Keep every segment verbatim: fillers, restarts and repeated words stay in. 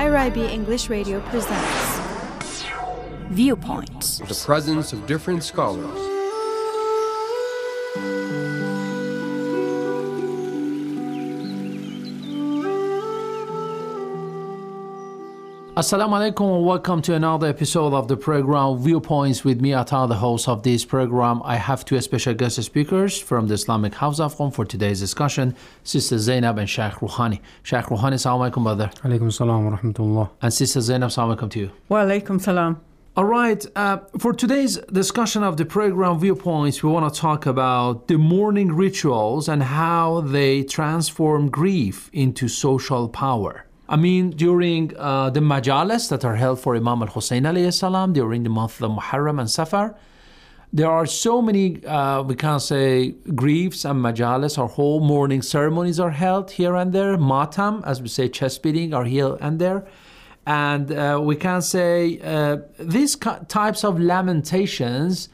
I R I B English Radio presents Viewpoints. The presence of different scholars. Assalamu alaikum and welcome to another episode of the program Viewpoints with me, Atta, the host of this program. I have two special guest speakers from the Islamic House of Qom for today's discussion, Sister Zainab and Sheikh Rouhani. Sheikh Rouhani, assalamu alaikum, brother. Alaikum salam wa rahmatullah. And Sister Zainab, assalamu alaikum to you. Wa alaikum salam. All right, uh, for today's discussion of the program Viewpoints, we want to talk about the mourning rituals and how they transform grief into social power. I mean, during uh, the majalis that are held for Imam al-Hussein alayhi salam, during the month of Muharram and Safar, there are so many, uh, we can say, griefs and majalis or whole mourning ceremonies are held here and there. Matam, as we say, chest beating, are here and there. And uh, we can say uh, these types of lamentations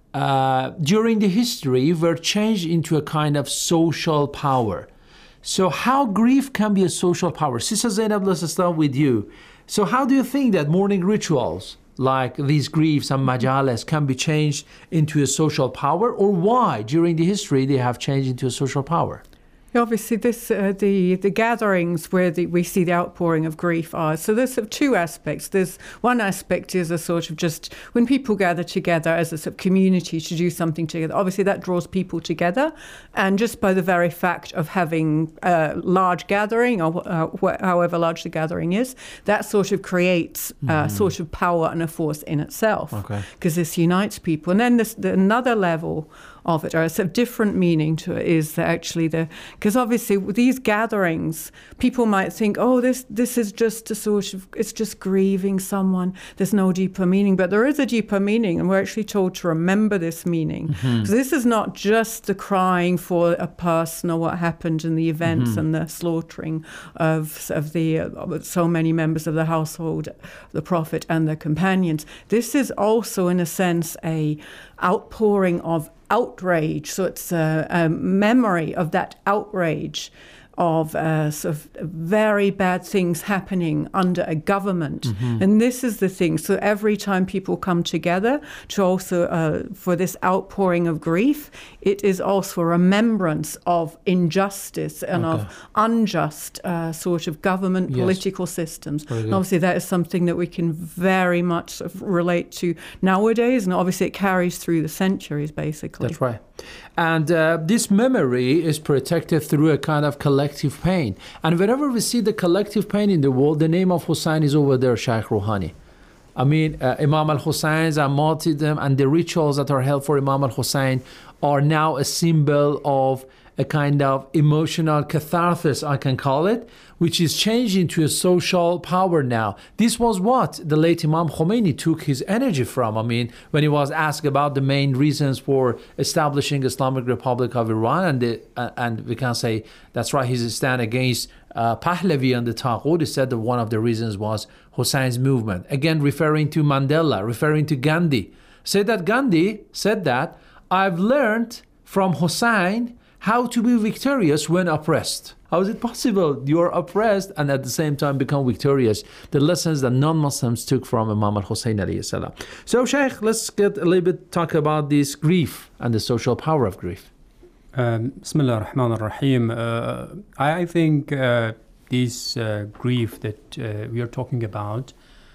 uh, during the history were changed into a kind of social power. So how grief can be a social power? Sister Zainab, let's start with you. So how do you think that mourning rituals like these griefs and majalis can be changed into a social power, or why during the history they have changed into a social power? Obviously, this uh, the the gatherings where the, we see the outpouring of grief are. So there's sort of two aspects. There's one aspect is a sort of just when people gather together as a sort of community to do something together. Obviously, that draws people together, and just by the very fact of having a large gathering, or uh, wh- however large the gathering is, that sort of creates a mm-hmm. sort of power and a force in itself. Okay. Because this unites people. And then there's the, another level of it, or a sort of different meaning to it, is that actually the because obviously with these gatherings, people might think, oh, this this is just a sort of it's just grieving someone. There's no deeper meaning, but there is a deeper meaning, and we're actually told to remember this meaning. Mm-hmm. So this is not just the crying for a person or what happened in the events mm-hmm. and the slaughtering of of the uh, so many members of the household, the Prophet and their companions. This is also, in a sense, a outpouring of outrage. So it's a, a memory of that outrage of uh, sort of very bad things happening under a government. Mm-hmm. And this is the thing. So every time people come together to also, uh, for this outpouring of grief, it is also a remembrance of injustice and okay. of unjust uh, sort of government yes. political systems. And obviously that is something that we can very much sort of relate to nowadays. And obviously it carries through the centuries, basically. That's right. And uh, this memory is protected through a kind of collective pain. And whenever we see the collective pain in the world, the name of Hussein is over there, Sheikh Rouhani. I mean, uh, Imam al-Hussein's and martyrdom and the rituals that are held for Imam al-Hussein are now a symbol of a kind of emotional catharsis, I can call it, which is changed into a social power now. This was what the late Imam Khomeini took his energy from. I mean, when he was asked about the main reasons for establishing Islamic Republic of Iran, and the, uh, and we can say that's right, his stand against uh, Pahlavi and the Taghut, he said that one of the reasons was Hussein's movement. Again, referring to Mandela, referring to Gandhi. Said that Gandhi said that, I've learned from Hussein how to be victorious when oppressed. How is it possible? You are oppressed and at the same time become victorious. The lessons that non-Muslims took from Imam al-Hussein alayhi salam. So, Sheikh, let's get a little bit talk about this grief and the social power of grief. Um, Bismillah ar-Rahman ar-Rahim. Uh, I, I think uh, this uh, grief that uh, we are talking about,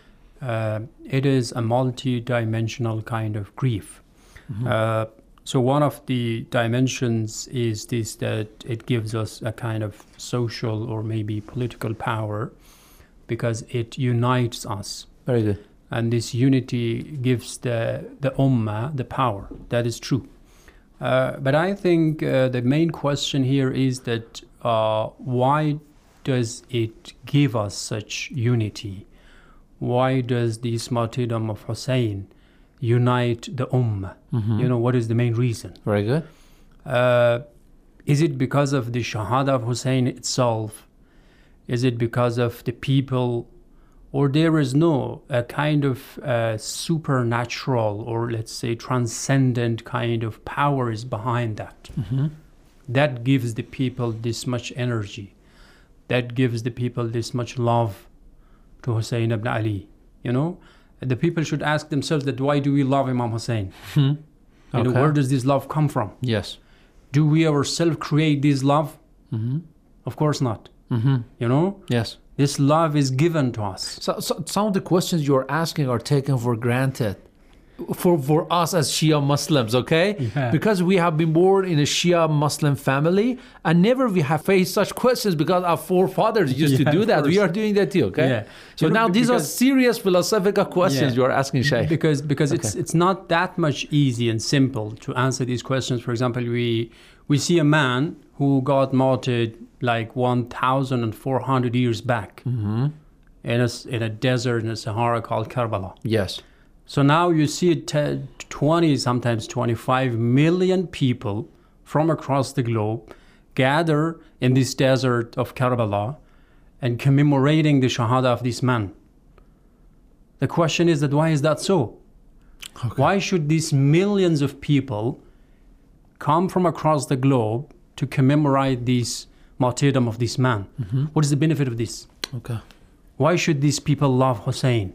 uh, it is a multi-dimensional kind of grief. Mm-hmm. Uh, So one of the dimensions is this, that it gives us a kind of social or maybe political power because it unites us. Very good. And this unity gives the, the ummah the power. That is true. Uh, but I think uh, the main question here is that uh, why does it give us such unity? Why does this martyrdom of Hussein unite the ummah? Mm-hmm. You know, what is the main reason? Very good. Uh, is it because of the Shahada of Hussein itself? Is it because of the people? Or there is no a kind of uh, supernatural or let's say transcendent kind of powers behind that? Mm-hmm. That gives the people this much energy. That gives the people this much love to Hussein ibn Ali. You know, the people should ask themselves that why do we love Imam Hussein? Hmm. You know, Okay. where does this love come from? Yes. Do we ourselves create this love? Mm-hmm. Of course not. Mm-hmm. You know, Yes. this love is given to us. So, so some of the questions you're asking are taken for granted for for us as Shia Muslims, okay? Yeah. Because we have been born in a Shia Muslim family, and never we have faced such questions because our forefathers used Yeah, to do of that. We course. are doing that too, okay? Yeah. So You know, now these are because- serious philosophical questions Yeah. you are asking, Shaykh. Because because it's Okay. it's not that much easy and simple to answer these questions. For example, we we see a man who got martyred like one thousand four hundred years back Mm-hmm. in a s- in a desert in the Sahara called Karbala. Yes. So now you see te- twenty, sometimes twenty-five million people from across the globe gather in this desert of Karbala and commemorating the Shahada of this man. The question is that why is that so? Okay. Why should these millions of people come from across the globe to commemorate this martyrdom of this man? Mm-hmm. What is the benefit of this? Okay. Why should these people love Hussein?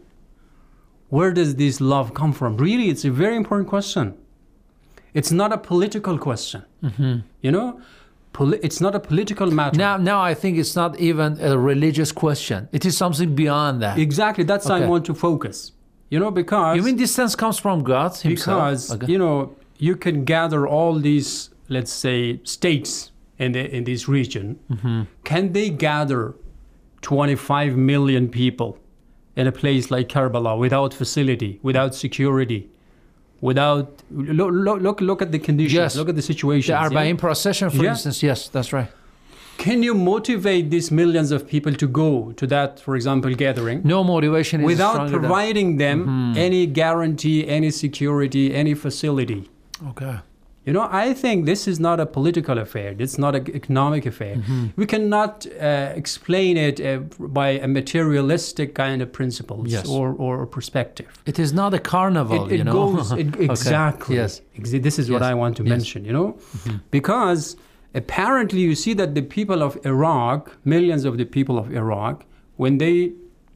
Where does this love come from? Really, it's a very important question. It's not a political question. Mm-hmm. You know, Poli- it's not a political matter. Now, now I think it's not even a religious question. It is something beyond that. Exactly, that's how Okay. I want to focus. You know, because You mean this sense comes from God himself? because Okay. you know you can gather all these, let's say, states in the in this region. Mm-hmm. Can they gather twenty-five million people in a place like Karbala without facility, without security, without look look look, look at the conditions, Yes. look at the situation. The Arba'in procession, for Yeah. instance, yes, that's right. Can you motivate these millions of people to go to that, for example, gathering? No motivation is Without stronger than- providing them Mhm. any guarantee, any security, any facility. Okay. You know, I think this is not a political affair. It's not an economic affair. Mm-hmm. We cannot uh, explain it uh, by a materialistic kind of principles Yes. or, or perspective. It is not a carnival, It, it you know. goes it, Okay. exactly. Yes. Exa- This is what Yes. I want to Yes. mention. You know, Mm-hmm. because apparently you see that the people of Iraq, millions of the people of Iraq, when they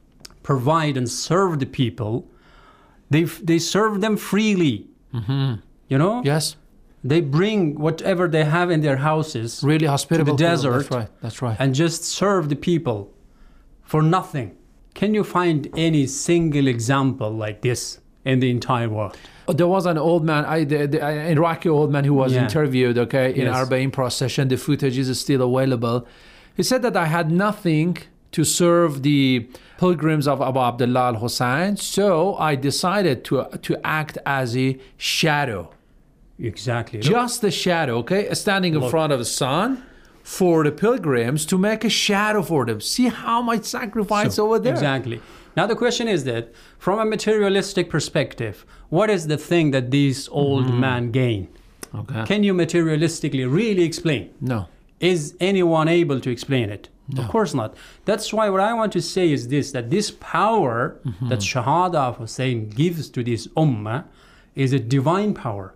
provide and serve the people, they f- they serve them freely. Mm-hmm. You know, Yes. they bring whatever they have in their houses Really hospitable. people, desert. That's right. That's right. and just serve the people for nothing. Can you find any single example like this in the entire world? There was an old man, I, the, the an Iraqi old man who was Yeah. interviewed, okay, in Yes. Arba'in procession. The footage is still available. He said that I had nothing to serve the pilgrims of Abu Abdullah al-Hussein, so I decided to, to act as a shadow. Exactly. Just a shadow, okay? Standing in Look. front of the sun for the pilgrims to make a shadow for them. See how much sacrifice So, over there. Exactly. Now the question is that from a materialistic perspective, what is the thing that these old Mm-hmm. men gain? Okay. Can you materialistically really explain? No. Is anyone able to explain it? Of course not. That's why what I want to say is this, that this power Mm-hmm. that Shahada of Hussein gives to this ummah is a divine power,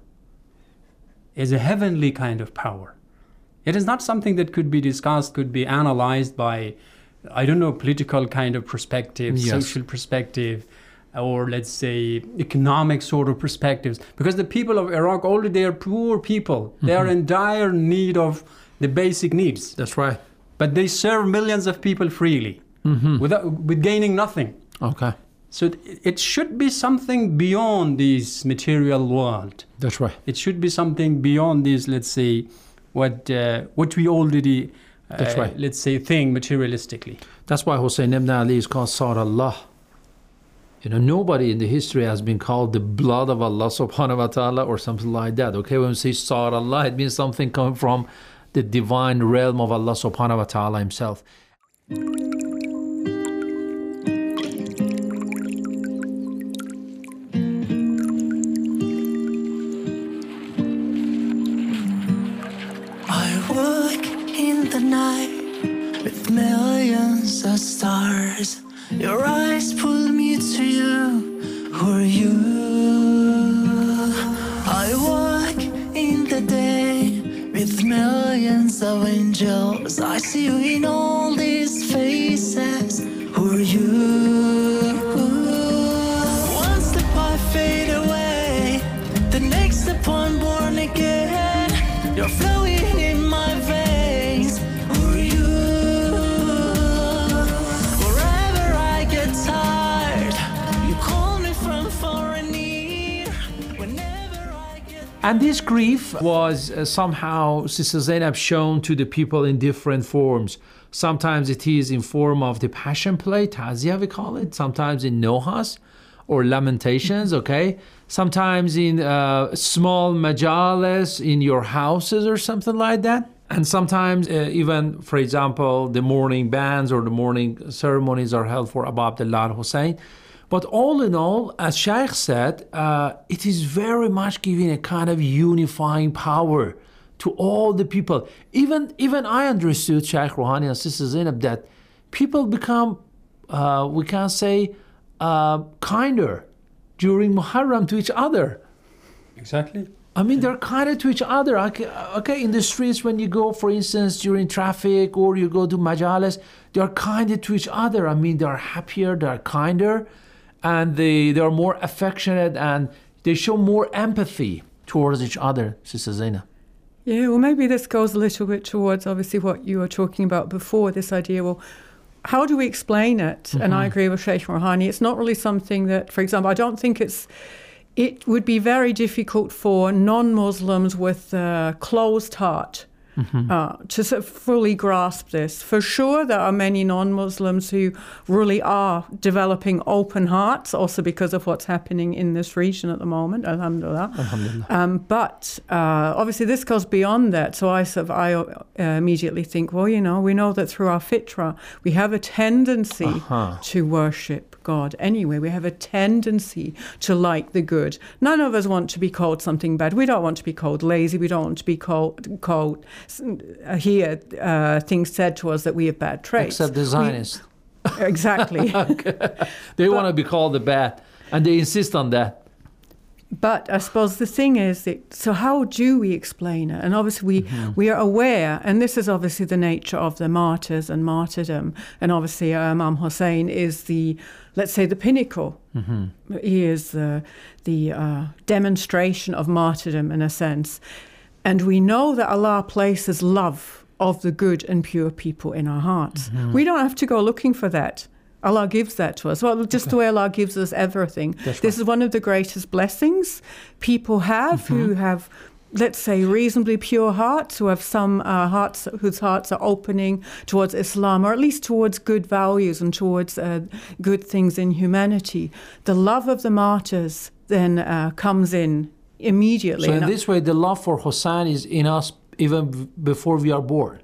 is a heavenly kind of power. It is not something that could be discussed, could be analyzed by, I don't know, political kind of perspective, Yes. social perspective, or let's say economic sort of perspectives. Because the people of Iraq, already they are poor people. They are in dire need of the basic needs. That's right. But they serve millions of people freely, Mm-hmm. without with gaining nothing. Okay. So it, it should be something beyond this material world. That's right. It should be something beyond this, let's say, what uh, what we already, uh, That's right. let's say, think materialistically. That's why Hussein ibn Ali is called Sa'd Allah. You know, nobody in the history has been called the blood of Allah subhanahu wa ta'ala or something like that. Okay, when we say Sa'd Allah, it means something coming from the divine realm of Allah subhanahu wa ta'ala himself. I walk in the night with millions of stars. Your eyes pull me to you. Who are you? I walk in the day with millions of angels. I see you in all these faces. Who are you? And this grief was uh, somehow, Sister Zainab, shown to the people in different forms. Sometimes it is in form of the Passion Play, Tazia we call it. Sometimes in Nohas or Lamentations, okay? Sometimes in uh, small majalis in your houses or something like that. And sometimes uh, even, for example, the morning bands or the morning ceremonies are held for Abu Abdullah al-Hussein. But all in all, as Shaykh said, uh, it is very much giving a kind of unifying power to all the people. Even even I understood, Shaykh Rouhani and Sister Zainab, that people become, uh, we can say, uh, kinder during Muharram to each other. Exactly. I mean, they're kinder to each other. Okay, okay, in the streets when you go, for instance, during traffic or you go to majalis, they're kinder to each other. I mean, they're happier, they're kinder, and they, they're more affectionate, and they show more empathy towards each other, Sister Zainab. Yeah, well, maybe this goes a little bit towards, obviously, what you were talking about before, this idea, well, how do we explain it? Mm-hmm. And I agree with Sheikh Rouhani. It's not really something that, for example, I don't think it's, it would be very difficult for non-Muslims with a closed heart mm-hmm. uh, to sort of fully grasp this. For sure, there are many non-Muslims who really are developing open hearts, also because of what's happening in this region at the moment, alhamdulillah. Alhamdulillah. Um, but uh, obviously this goes beyond that. So I, sort of, I uh, immediately think, well, you know, we know that through our fitra, we have a tendency uh-huh. to worship God anyway. We have a tendency to like the good. None of us want to be called something bad. We don't want to be called lazy. We don't want to be called, called uh, hear uh, things said to us that we have bad traits. Except the Zionists. We, exactly. Okay. They but, want to be called the bad, and they insist on that. But I suppose the thing is that, so how do we explain it? And obviously we, mm-hmm. we are aware, and this is obviously the nature of the martyrs and martyrdom. And obviously uh, Imam Hussein is the, let's say, the pinnacle. Mm-hmm. He is the, the uh, demonstration of martyrdom in a sense. And we know that Allah places love of the good and pure people in our hearts. Mm-hmm. We don't have to go looking for that. Allah gives that to us. Well, just okay. the way Allah gives us everything. That's this right. is one of the greatest blessings people have mm-hmm. who have, let's say, reasonably pure hearts, who have some uh, hearts whose hearts are opening towards Islam, or at least towards good values and towards uh, good things in humanity. The love of the martyrs then uh, comes in immediately. So in this way, the love for Hussein is in us even b- before we are born.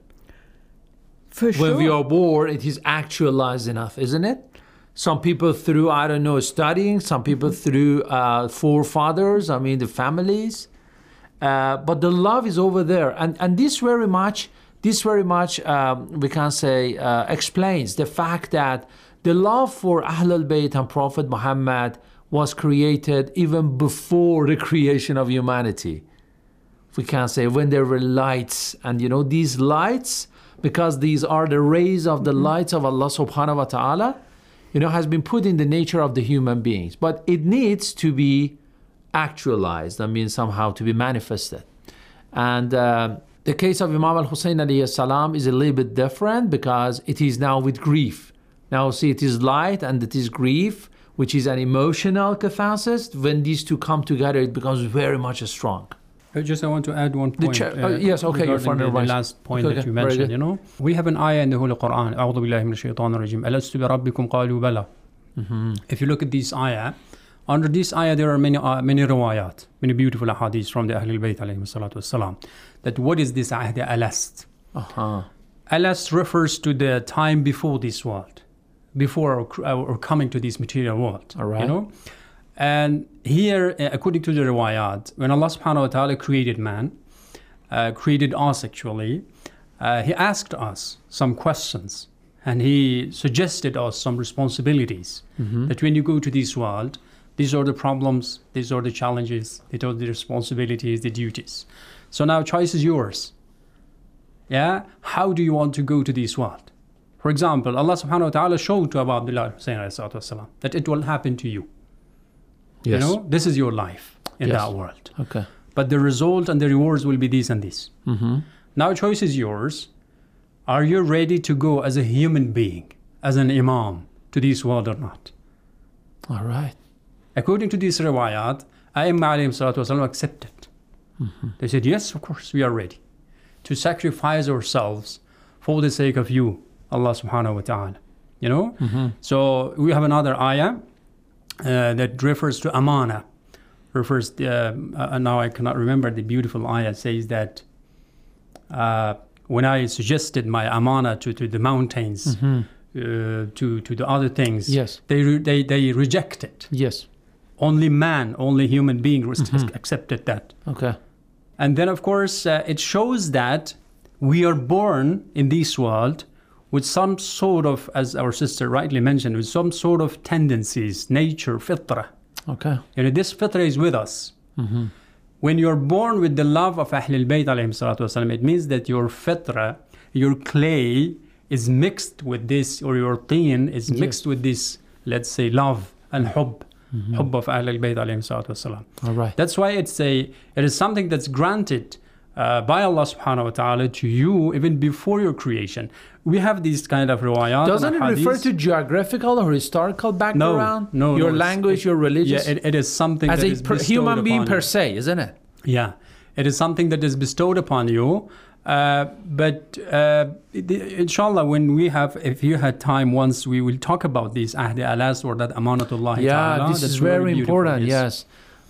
For sure. When we are born, it is actualized enough, isn't it? Some people through, I don't know, studying, some people through uh, forefathers, I mean the families. Uh, but the love is over there. And and this very much, this very much, um, we can say, uh, explains the fact that the love for Ahlul Bayt and Prophet Muhammad was created even before the creation of humanity. We can say when there were lights, and you know, these lights, because these are the rays of the lights of Allah subhanahu wa ta'ala, you know, has been put in the nature of the human beings. But it needs to be actualized, I mean, somehow to be manifested. And uh, the case of Imam al-Hussein alayhi salam is a little bit different because it is now with grief. Now, see, it is light and it is grief, which is an emotional catharsis. When these two come together, it becomes very much strong. Uh, Just I want to add one point. Ch- uh, yes, okay, you're the, the last point okay, that you mentioned, you know. We have an ayah in the Holy Quran, أعوذ بالله من الشيطان الرجيم ألست بربكم قالوا بلى. If you look at this ayah, under this ayah there are many uh, many riwayat, many beautiful hadiths from the Ahlul Bayt alayhi salatu wassalam. That what is this ahd alast? Uh-huh. Alast refers to the time before this world, before or, or coming to this material world. All right. You know? And here, according to the riwayat, when Allah subhanahu wa ta'ala created man, uh, created us actually, uh, He asked us some questions and He suggested us some responsibilities. Mm-hmm. That when you go to this world, these are the problems, these are the challenges, these are the responsibilities, the duties. So now choice is yours. Yeah? How do you want to go to this world? For example, Allah subhanahu wa ta'ala showed to Abu Abdullah Hussein that it will happen to you. Yes. You know, this is your life in yes. that world. Okay. But the result and the rewards will be this and this. Mm-hmm. Now choice is yours. Are you ready to go as a human being, as an imam, to this world or not? All right. According to this riwayat, Aimma alayhim salatu wasalam accepted. Mm-hmm. They said, yes, of course, we are ready to sacrifice ourselves for the sake of you, Allah subhanahu wa ta'ala. You know? Mm-hmm. So we have another ayah uh, that refers to amana. Refers, uh, uh, now I cannot remember the beautiful ayah, says that uh, when I suggested my amana to, to the mountains, mm-hmm. uh, to, to the other things, yes. they, re- they, they rejected. Yes. Only man, only human being mm-hmm. accepted that. Okay. And then, of course, uh, it shows that we are born in this world with some sort of, as our sister rightly mentioned, with some sort of tendencies, nature, fitra. Okay. You know, this fitra is with us. Mm-hmm. When you're born with the love of Ahlul Bayt alayhim salatu wasalam, it means that your fitra, your clay, is mixed with this, or your teen is mixed yes. with this, let's say, love and hubb. Mm-hmm. Hubb of Ahlul Bayt alayhim salatu wasalam. All right. That's why it's a, it is something that's granted uh, by Allah subhanahu wa ta'ala to you even before your creation. We have these kind of riwayat. Doesn't it refer to geographical or historical background? No, no. Your no, language, it, your religious? Yeah, it, it is something as that a is per, bestowed human being upon per you. se, isn't it? Yeah, it is something that is bestowed upon you. Uh, but uh, inshallah, when we have, if you had time once, we will talk about these ahd alas or that amanatullah. Yeah, ta'ala. this That's is very really important. Yes. yes.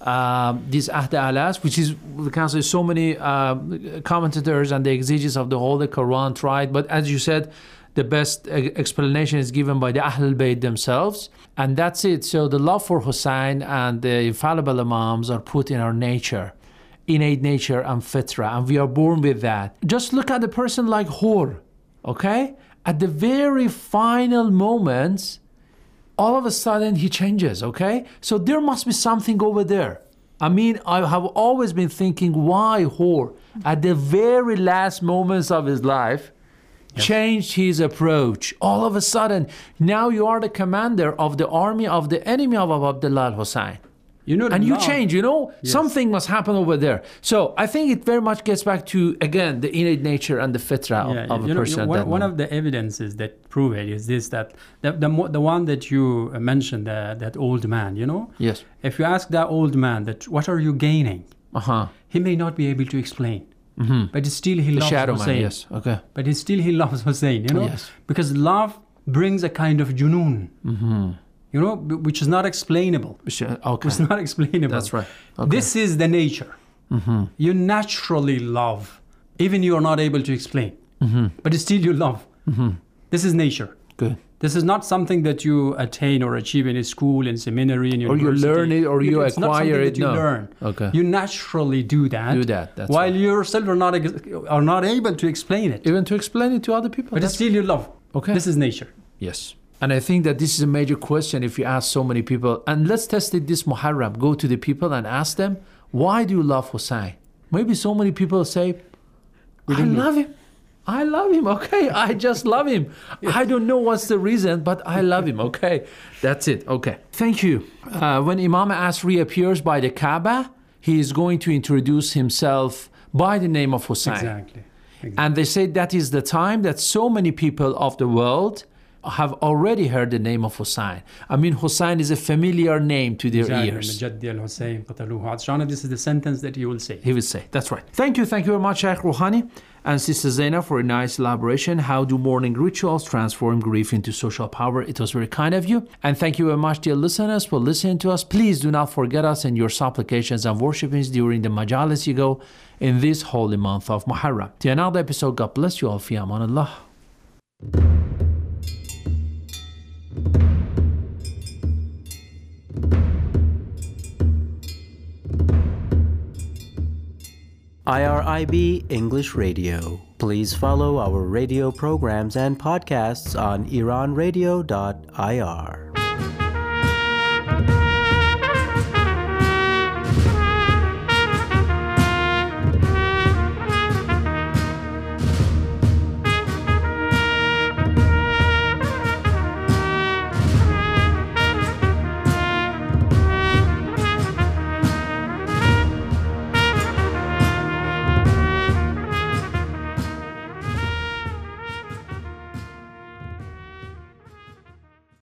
Um, this ahd alas, which is we can say so many uh, commentators and the exegetes of the Holy Quran tried, but as you said, the best explanation is given by the Ahlul Bayt themselves, and that's it. So the love for Hussein and the infallible Imams are put in our nature, innate nature and fitra, and we are born with that. Just look at a person like Hur, okay? At the very final moments, all of a sudden he changes, okay? So there must be something over there. I mean, I have always been thinking, why Hur, at the very last moments of his life, yes. changed his approach. All of a sudden, now you are the commander of the army of the enemy of Abdullah al-Hussein. You know, and you love. change, you know, yes. something must happen over there. So I think it very much gets back to, again, the innate nature and the fitra yeah, of, of you a know, person. One, one of the evidences that prove it is this, that the, the, the one that you mentioned, uh, that old man, you know? Yes. If you ask that old man, that what are you gaining? Uh-huh. He may not be able to explain. Mm-hmm. But still he the loves shadow Hussein. Man, yes, okay. But he still he loves Hussein, you know? Yes. Because love brings a kind of junoon. Mm-hmm. You know, which is not explainable. Okay. It's not explainable. That's right. Okay. This is the nature. Mm-hmm. You naturally love, even you are not able to explain. Mm-hmm. But still you love. Mm-hmm. This is nature. Good. This is not something that you attain or achieve in a school, in seminary, in university. Or you learn it, or you it's acquire not it. That you no. learn. Okay. You naturally do that. Do that. That's while right. you yourself are not are not able to explain it. Even to explain it to other people. But still you love. Okay. This is nature. Yes. And I think that this is a major question if you ask so many people. And let's test it this Muharram. Go to the people and ask them, why do you love Hussein? Maybe so many people say, I love him. I love him. Okay. I just love him. Yeah. I don't know what's the reason, but I love him. Okay. That's it. Okay. Thank you. Uh, when Imam As reappears by the Kaaba, he is going to introduce himself by the name of Hussein. Exactly. exactly. And they say that is the time that so many people of the world have already heard the name of Hussein. I mean, Hussein is a familiar name to their exactly. ears. This is the sentence that he will say. He will say. That's right. Thank you. Thank you very much, Sheikh Rouhani and Sister Zainab, for a nice elaboration. How do mourning rituals transform grief into social power? It was very kind of you. And thank you very much, dear listeners, for listening to us. Please do not forget us in your supplications and worshipings during the majalis you go in this holy month of Muharram. Till another episode, God bless you all. Fi amanallah. I R I B English Radio. Please follow our radio programs and podcasts on iran radio dot I R.